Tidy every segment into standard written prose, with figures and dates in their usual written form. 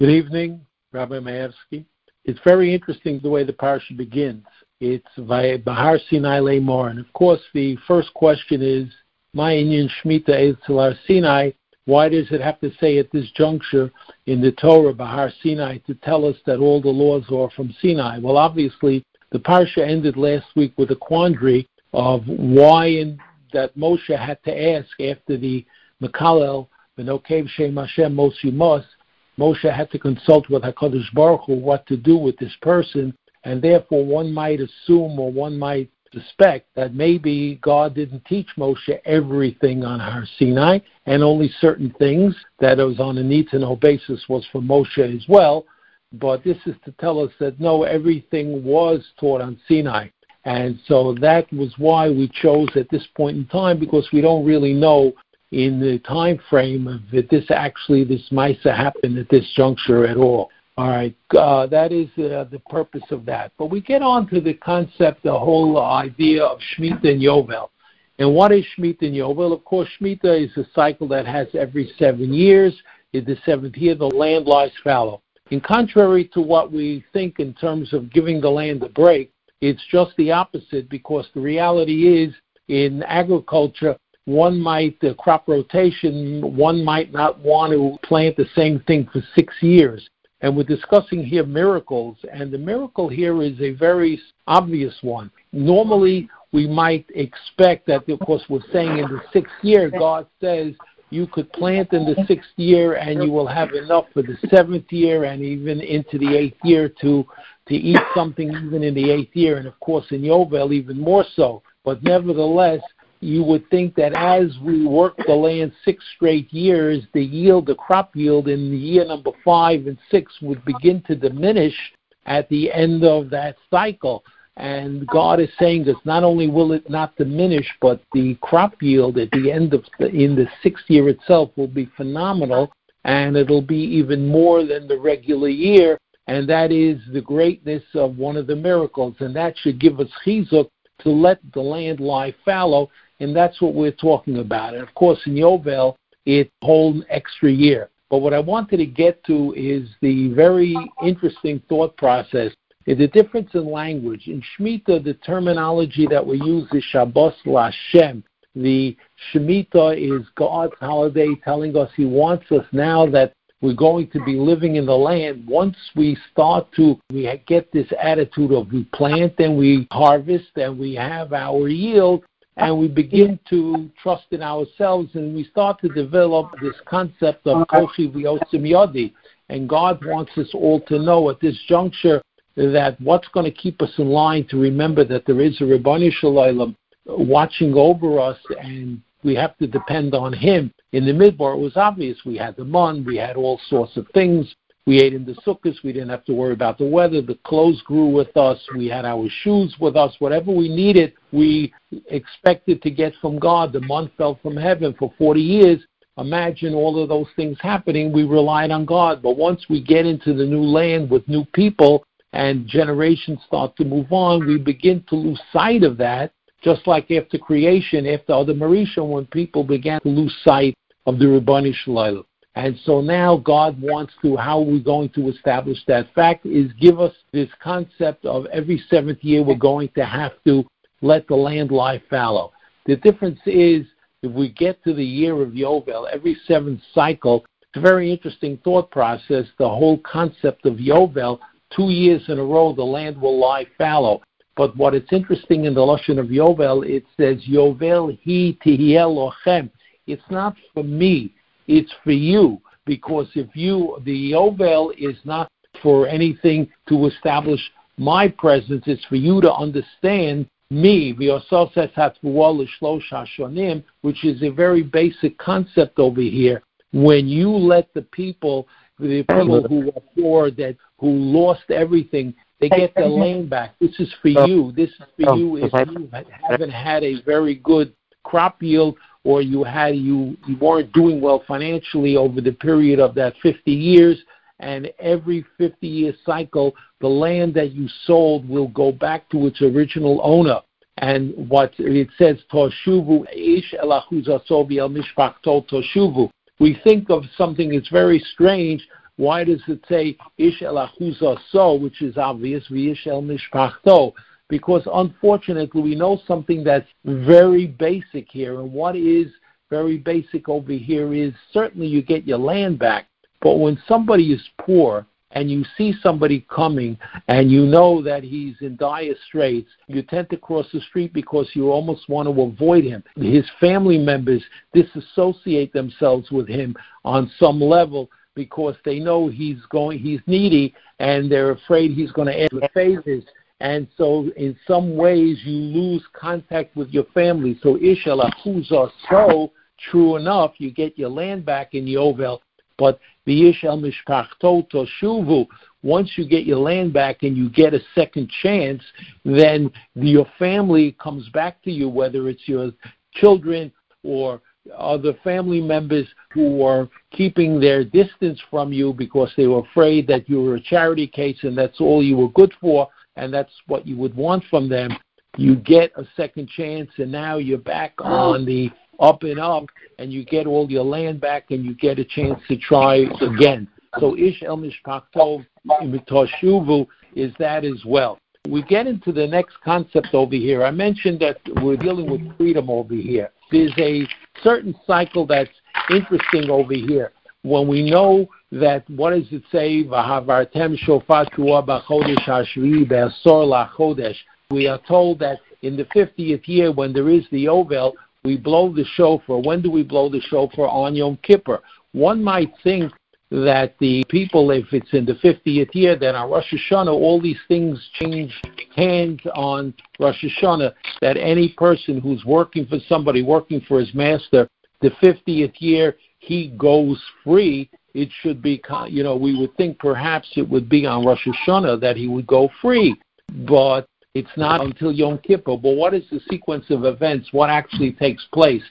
Good evening, Rabbi Maevsky. It's very interesting the way the parasha begins. It's via Bahar Sinai Lemor. And of course, the first question is, Ma inyan Shemitah Eitzel Sinai? Why does it have to say at this juncture in the Torah, Bahar Sinai, to tell us that all the laws are from Sinai? Well, obviously, the parsha ended last week with a quandary of why that Moshe had to ask after the Mekalel, V'nokev Shem Hashem Mos Yimos. Moshe had to consult with HaKadosh Baruch Hu what to do with this person, and therefore one might assume or one might suspect that maybe God didn't teach Moshe everything on Har Sinai, and only certain things that was on a need-to-know basis was for Moshe as well. But this is to tell us that no, everything was taught on Sinai. And so that was why we chose at this point in time, because we don't really know in the time frame of this Maisa happened at this juncture at all. All right, that is the purpose of that. But we get on to the concept, the whole idea of Shemitah and Yovel. And what is Shemitah and Yovel? Of course, Shemitah is a cycle that has every 7 years. In the 7th year, the land lies fallow. In contrary to what we think in terms of giving the land a break, it's just the opposite, because the reality is in agriculture, crop rotation, one might not want to plant the same thing for 6 years. And we're discussing here miracles, and the miracle here is a very obvious one. Normally, we might expect that, of course, we're saying in the 6th year, God says you could plant in the 6th year and you will have enough for the 7th year and even into the 8th year to eat something even in the 8th year, and of course in Yovel even more so. But nevertheless, you would think that as we work the land 6 straight years, the crop yield in the year number 5 and 6 would begin to diminish at the end of that cycle. And God is saying this, not only will it not diminish, but the crop yield at the end in the 6th year itself will be phenomenal, and it'll be even more than the regular year. And that is the greatness of one of the miracles, and that should give us chizuk to let the land lie fallow. And that's what we're talking about. And of course, in Yovel, it's a whole extra year. But what I wanted to get to is the very interesting thought process, is the difference in language. In Shemitah, the terminology that we use is Shabbos LaShem. The Shemitah is God's holiday telling us He wants us now that we're going to be living in the land. Once we get this attitude of we plant and we harvest and we have our yield, and we begin to trust in ourselves, and we start to develop this concept of Kochi V'Yotzim Yodi. And God wants us all to know at this juncture that what's going to keep us in line to remember that there is a Ribbon Shalom watching over us, and we have to depend on Him. In the Midbar, it was obvious. We had the mun, we had all sorts of things. We ate in the sukkahs. We didn't have to worry about the weather. The clothes grew with us. We had our shoes with us. Whatever we needed, we expected to get from God. The mun fell from heaven for 40 years. Imagine all of those things happening. We relied on God. But once we get into the new land with new people and generations start to move on, we begin to lose sight of that, just like after creation, after Adam Marisha, when people began to lose sight of the Ribbon Shalom. And so now God wants to, how are we going to establish that fact, is give us this concept of every 7th year we're going to have to let the land lie fallow. The difference is, if we get to the year of Yovel, every 7th cycle, it's a very interesting thought process, the whole concept of Yovel, 2 years in a row the land will lie fallow. But what is interesting in the Lashon of Yovel, it says, Yovel hi tihiyeh lochem. It's not for me. It's for you, because the Yovel is not for anything to establish my presence. It's for you to understand me, which is a very basic concept over here. When you let the people who were poor, who lost everything, they get their land back. This is for you. This is for you if you haven't had a very good crop yield, or you weren't doing well financially over the period of that 50 years, and every 50-year cycle, the land that you sold will go back to its original owner. And what it says, Toshuvu, Ish Elachuzasovi El Mishpachto Toshuvu. We think of something that's very strange. Why does it say Ish el Achuzah so, which is obvious, V'ish el Mishpachto? Because unfortunately we know something that's very basic here, and what is very basic over here is certainly you get your land back, but when somebody is poor and you see somebody coming and you know that he's in dire straits, you tend to cross the street because you almost want to avoid him. His family members disassociate themselves with him on some level because they know he's needy and they're afraid he's going to ask for favors. And so in some ways you lose contact with your family. So Ish el Achuzah so, true enough, you get your land back in Yovel, but the Ish el Mishpachto Toshuvu, once you get your land back and you get a second chance, then your family comes back to you, whether it's your children or other family members who are keeping their distance from you because they were afraid that you were a charity case and that's all you were good for, and that's what you would want from them. You get a second chance, and now you're back on the up and up, and you get all your land back, and you get a chance to try again. So Ish el Mishpachto Toshuvu is that as well. We get into the next concept over here. I mentioned that we're dealing with freedom over here. There's a certain cycle that's interesting over here. When we know that, what does it say? V'havartem shofar tuah b'chodesh hashvi'i be'asor la'chodesh. We are told that in the 50th year, when there is the Yovel, we blow the shofar. When do we blow the shofar? On Yom Kippur. One might think that the people, if it's in the 50th year, then on Rosh Hashanah, all these things change hands on Rosh Hashanah, that any person who's working for somebody, working for his master, the 50th year, he goes free. It should be, we would think perhaps it would be on Rosh Hashanah that he would go free, but it's not until Yom Kippur. But what is the sequence of events? What actually takes place?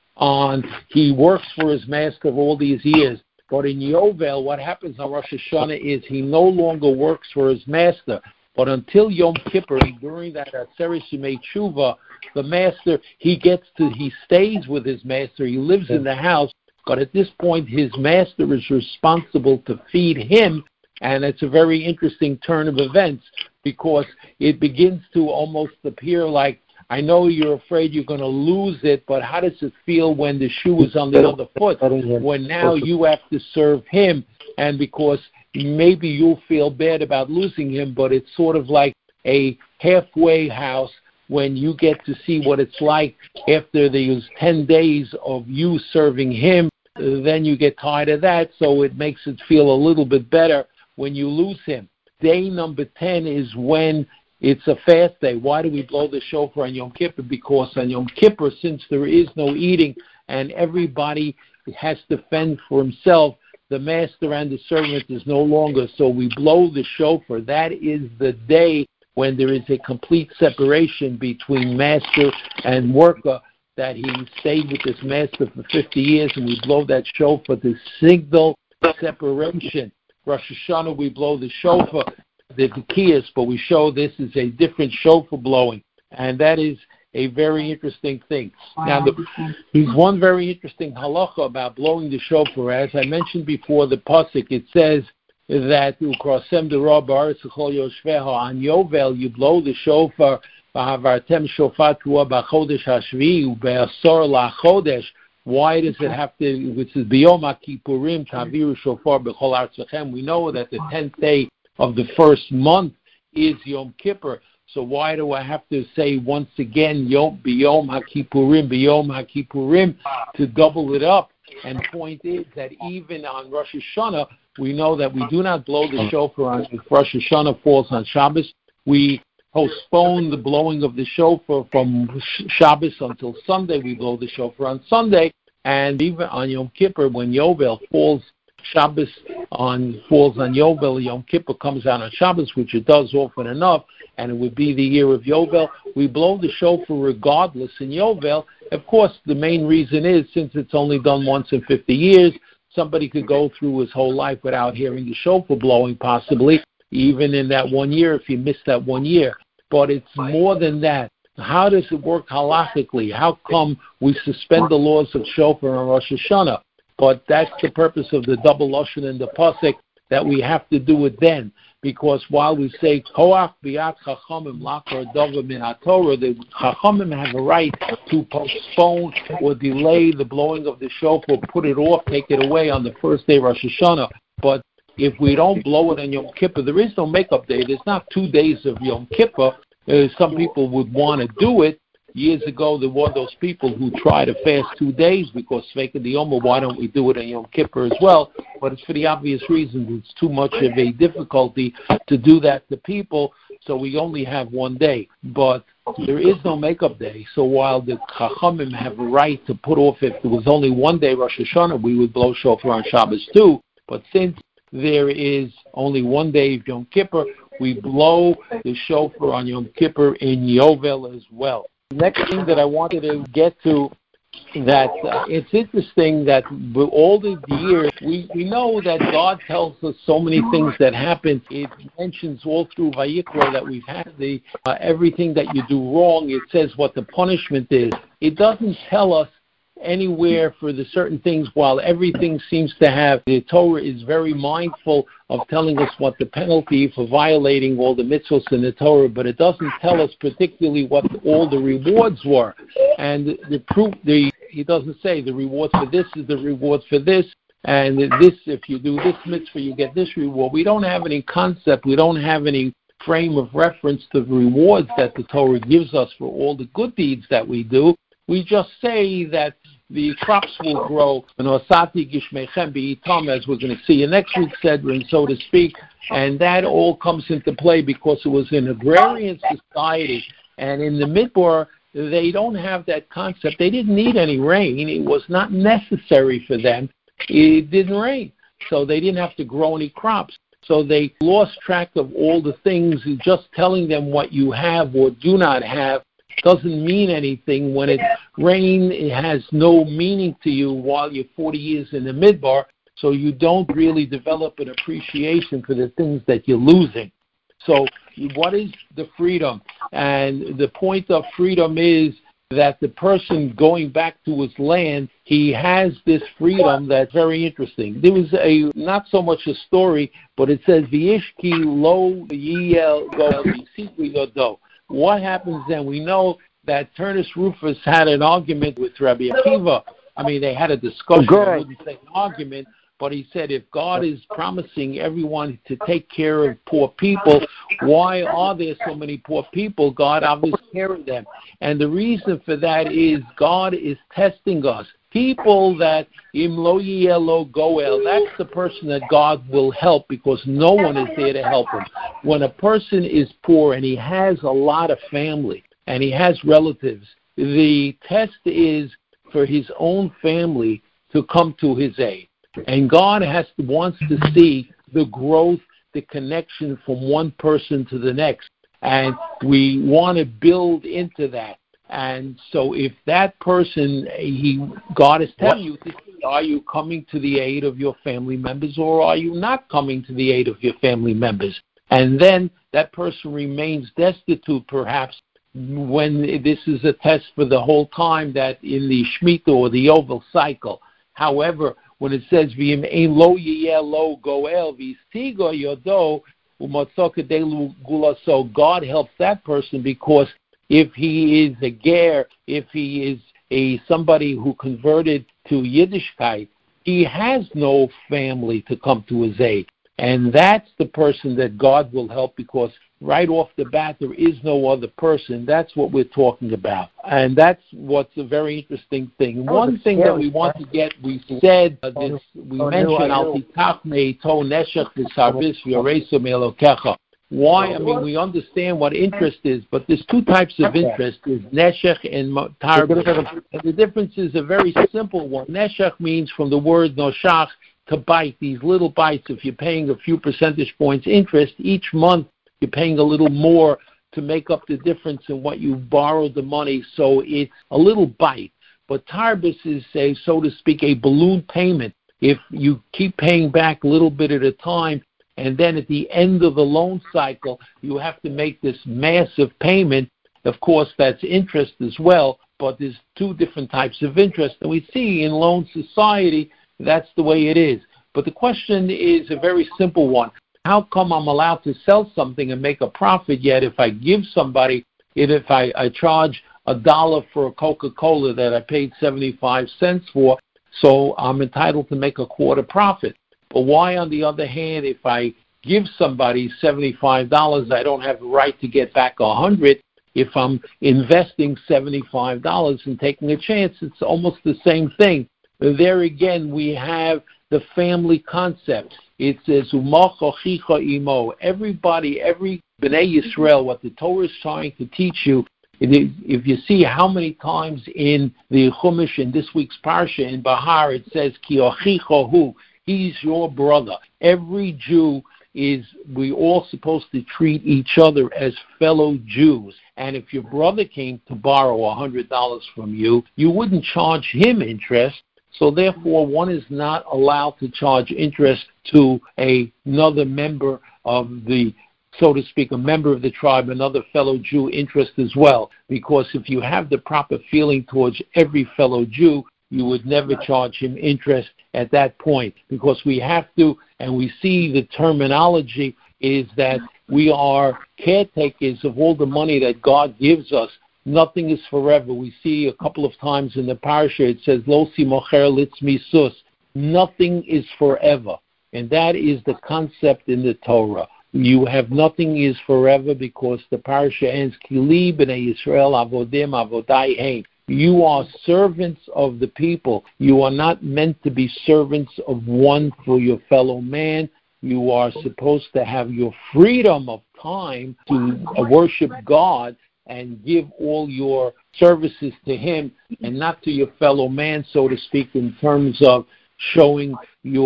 He works for his master all these years, but in Yovel, what happens on Rosh Hashanah is he no longer works for his master. But until Yom Kippur, during that Aseret Yemei Tshuva, the master, he stays with his master. He lives in the house, but at this point, his master is responsible to feed him. And it's a very interesting turn of events because it begins to almost appear like, I know you're afraid you're going to lose it, but how does it feel when the shoe is on the other foot, when now you have to serve him? And because maybe you'll feel bad about losing him, but it's sort of like a halfway house when you get to see what it's like after these 10 days of you serving him. Then you get tired of that, so it makes it feel a little bit better when you lose him. Day number 10 is when it's a fast day. Why do we blow the shofar on Yom Kippur? Because on Yom Kippur, since there is no eating and everybody has to fend for himself, the master and the servant is no longer, so we blow the shofar. That is the day when there is a complete separation between master and worker, that he stayed with his master for 50 years, and we blow that shofar to signal separation. Rosh Hashanah, we blow the shofar, the Tekiyas, but we show this is a different shofar blowing, and that is a very interesting thing. Now, there's one very interesting halacha about blowing the shofar. As I mentioned before, the pasuk, it says that on Yovel you blow the shofar. Why does it have to, which is B'yom HaKippurim, Taviru Shofar B'chol Artzachem? We know that the 10th day of the first month is Yom Kippur. So why do I have to say once again, B'yom HaKippurim, to double it up? And point is that even on Rosh Hashanah, we know that we do not blow the shofar if Rosh Hashanah falls on Shabbos. We postpone the blowing of the shofar from Shabbos until Sunday. We blow the shofar on Sunday, and even on Yom Kippur, when Yovel falls, falls on Yovel, Yom Kippur comes out on Shabbos, which it does often enough, and it would be the year of Yovel. We blow the shofar regardless in Yovel. Of course, the main reason is, since it's only done once in 50 years, somebody could go through his whole life without hearing the shofar blowing, possibly, even in that 1 year, if you missed that 1 year. But it's more than that. How does it work halachically? How come we suspend the laws of shofar on Rosh Hashanah? But that's the purpose of the double lashon in the pasuk, that we have to do it then. Because while we say Koach Biat Chachamim Lakar Dava Min HaTorah, the Chachamim have a right to postpone or delay the blowing of the shofar, put it off, take it away on the first day of Rosh Hashanah. But if we don't blow it on Yom Kippur, there is no makeup day. There's not 2 days of Yom Kippur. Some people would want to do it. Years ago, there were those people who try to fast 2 days because Sveika Diyoma, why don't we do it on Yom Kippur as well? But it's for the obvious reasons. It's too much of a difficulty to do that to people, so we only have 1 day. But there is no makeup day. So while the Chachamim have a right to put off, if there was only 1 day Rosh Hashanah, we would blow shofar on Shabbos too. But since there is only 1 day of Yom Kippur, we blow the shofar on Yom Kippur in Yovel as well. Next thing that I wanted to get to, that it's interesting that with all the years, we know that God tells us so many things that happen. It mentions all through Vayikra that we've had the everything that you do wrong. It says what the punishment is. It doesn't tell us anywhere for the certain things, while everything seems to have, the Torah is very mindful of telling us what the penalty for violating all the mitzvahs in the Torah, but it doesn't tell us particularly what all the rewards were. And the proof, he doesn't say the reward for this is the reward for this, and this, if you do this mitzvah, you get this reward. We don't have any concept, we don't have any frame of reference to the rewards that the Torah gives us for all the good deeds that we do. We just say that the crops will grow, and Osati Gishmechem B'itam, as we're going to see in next week's Sedrin, so to speak, and that all comes into play because it was an agrarian society, and in the Midbar, they don't have that concept. They didn't need any rain. It was not necessary for them. It didn't rain, so they didn't have to grow any crops. So they lost track of all the things. Just telling them what you have or do not have doesn't mean anything. When it rain, it has no meaning to you while you're 40 years in the Midbar, so you don't really develop an appreciation for the things that you're losing. So what is the freedom? And the point of freedom is that the person going back to his land, he has this freedom that's very interesting. There was not so much a story, but it says, V'yishki lo yiyel go v'sikri yodo. What happens then? We know that Turnus Rufus had an argument with Rabbi Akiva. I mean, they had a discussion. I wouldn't say an argument, but he said, if God is promising everyone to take care of poor people, why are there so many poor people? God obviously takes care of them. And the reason for that is God is testing us. People that im lo yelo goel, that's the person that God will help because no one is there to help him. When a person is poor and he has a lot of family and he has relatives, the test is for his own family to come to his aid. And God wants to see the growth, the connection from one person to the next. And we want to build into that. And so if that person, God is telling you, are you coming to the aid of your family members or are you not coming to the aid of your family members? And then that person remains destitute perhaps when this is a test for the whole time that in the Shemitah or the Yovel cycle. However, when it says, V'im ein lo yiyeh lo goel v'isigo yodo u'motzok kedei gula, so God helps that person because if he is a ger, if he is somebody who converted to Yiddishkeit, he has no family to come to his aid. And that's the person that God will help because right off the bat, there is no other person. That's what we're talking about. And that's what's a very interesting thing. One thing that we want to get, we said, we mentioned, Al Titachne to Neshech V'Sarvis V'Yoresu Me'Elokecha. Why? I mean, we understand what interest is, but there's two types of interest. There's neshech and tarbis. And the difference is a very simple one. Neshech means from the word noshach, to bite, these little bites. If you're paying a few percentage points interest, each month you're paying a little more to make up the difference in what you borrowed the money, so it's a little bite. But tarbis is, so to speak, a balloon payment. If you keep paying back a little bit at a time, and then at the end of the loan cycle, you have to make this massive payment. Of course, that's interest as well, but there's two different types of interest. And we see in loan society, that's the way it is. But the question is a very simple one. How come I'm allowed to sell something and make a profit, yet if I give somebody, if I charge $1 for a Coca-Cola that I paid 75 cents for, so I'm entitled to make a quarter profit. But why, on the other hand, if I give somebody $75, I don't have the right to get back 100? If I'm investing $75 and taking a chance, it's almost the same thing. There again, we have the family concept. It says, imo. Everybody, every B'nai Yisrael, what the Torah is trying to teach you, if you see how many times in the Chumash, in this week's Parsha, in Bahar, it says, Ki ochicha hu, he's your brother. Every Jew we all supposed to treat each other as fellow Jews. And if your brother came to borrow $100 from you, you wouldn't charge him interest. So therefore, one is not allowed to charge interest to another member of the, so to speak, a member of the tribe, another fellow Jew interest as well. Because if you have the proper feeling towards every fellow Jew, you would never charge him interest at that point. Because we have to, and we see the terminology is that we are caretakers of all the money that God gives us. Nothing is forever. We see a couple of times in the parasha, it says, Lo si mocher litz misus. Nothing is forever. And that is the concept in the Torah. You have nothing is forever because the parasha ends, Kili b'nei Yisrael avodim avodai hein. You are servants of the people. You are not meant to be servants of one for your fellow man. You are supposed to have your freedom of time to worship God and give all your services to Him and not to your fellow man, so to speak, in terms of showing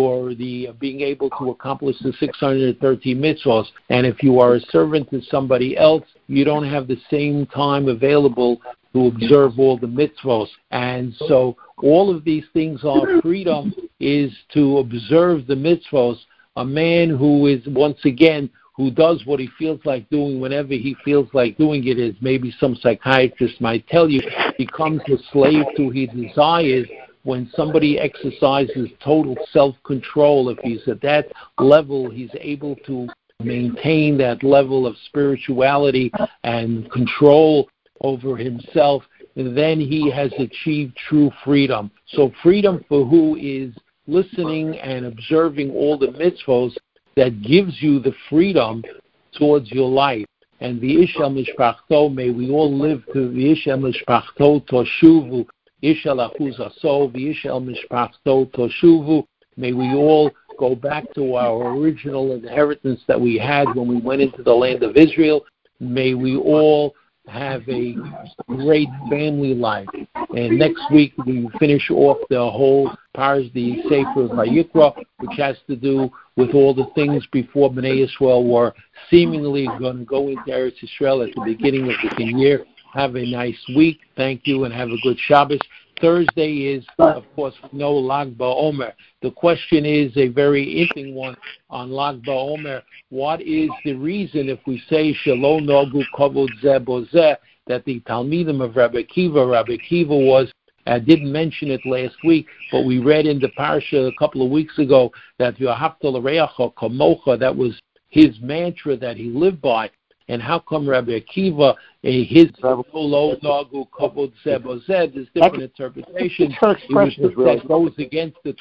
being able to accomplish the 613 mitzvahs. And if you are a servant to somebody else, you don't have the same time available to observe all the mitzvahs. And so all of these things are freedom is to observe the mitzvahs. A man who is, once again, who does what he feels like doing whenever he feels like doing it, as maybe some psychiatrist might tell you, becomes a slave to his desires. When somebody exercises total self-control, if he's at that level, he's able to maintain that level of spirituality and control over himself, then he has achieved true freedom. So freedom for who is listening and observing all the mitzvahs that gives you the freedom towards your life. And the Ish el Mishpachto, may we all live to the Ish el Mishpachto Toshuvu, Ish el Achuz Aso, the Ish el Mishpachto Toshuvu. May we all go back to our original inheritance that we had when we went into the land of Israel. May we all have a great family life. And next week we finish off the whole Parsh, the Sefer Vayikra, which has to do with all the things before Bnei Yisrael were seemingly going to go into Eretz Yisrael at the beginning of the year. Have a nice week. Thank you, and have a good Shabbos. Thursday is, of course, no Lag BaOmer. The question is a very interesting one on Lag BaOmer. What is the reason, if we say Shalom Nogu Kavod Zeh Bozeh, that the Talmidim of Rabbi Akiva was, I didn't mention it last week, but we read in the Parsha a couple of weeks ago that V'ahavta l'reacha kamocha, that was his mantra that he lived by. And how come Rabbi Akiva, his lo nagu kavod zeh bozeh, there's different interpretations. That goes against the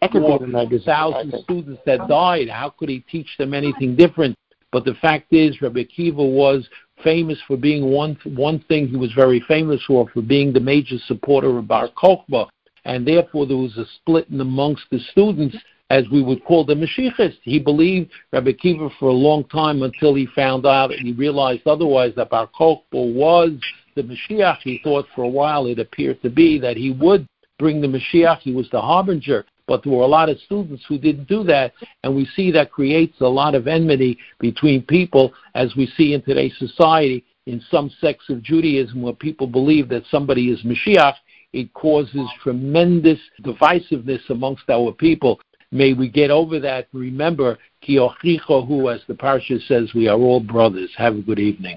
24,000 students that died. How could he teach them anything different? But the fact is, Rabbi Akiva was famous for being one thing he was very famous for being the major supporter of Bar Kokhba. And therefore there was a split amongst the students, as we would call the Mashiachists. He believed Rabbi Akiva for a long time until he found out and he realized otherwise, that Bar Kokhba was the Mashiach. He thought for a while it appeared to be that he would bring the Mashiach. He was the harbinger. But there were a lot of students who didn't do that, and we see that creates a lot of enmity between people, as we see in today's society in some sects of Judaism where people believe that somebody is Mashiach. It causes tremendous divisiveness amongst our people. May we get over that. Remember, Ki ochicha hu, as the Parsha says, we are all brothers. Have a good evening.